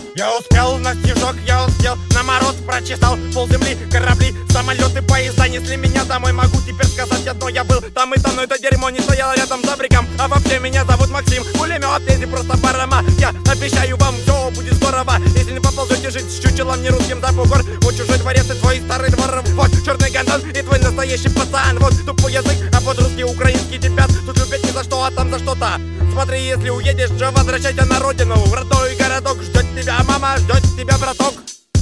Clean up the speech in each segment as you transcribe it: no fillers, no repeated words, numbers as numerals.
Я успел на снежок, я успел на мороз, прочесал полземли, корабли, самолеты, поезда несли меня домой. Могу теперь сказать одно, я был там и там, но это дерьмо не стояло рядом за бриком. А вообще меня зовут Максим, пулемет, если просто барама. Я обещаю вам, все будет здорово, если не поползете жить с чучелом не русским за бугор. Вот чужой дворец и твой старый двор, вот черный гондон и твой настоящий пацан. Вот тупой язык, а вот русский, украинский тебя тут любят не за что, а там за что-то. Смотри, если уедешь, же возвращайся на родину. В родной городок ждет тебя мама, ждет тебя браток.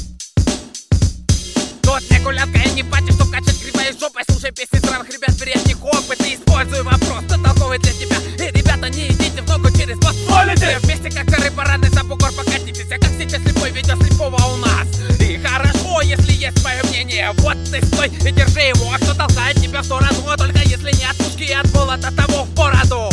Тут не гулянка и не пати, чтоб качать грибой жопой. Слушай песни странных ребят, передних опыт и используй вопрос, кто толковый для тебя. И, ребята, не идите в ногу через мост. Все вместе, как горы парадный, за бугор покатитесь. А как сейчас слепой ведет слепого у нас. И хорошо, если есть мое мнение. Вот ты стой и держи его. А кто толкает тебя в сторону, только если не от пушки и от молота того в бороду.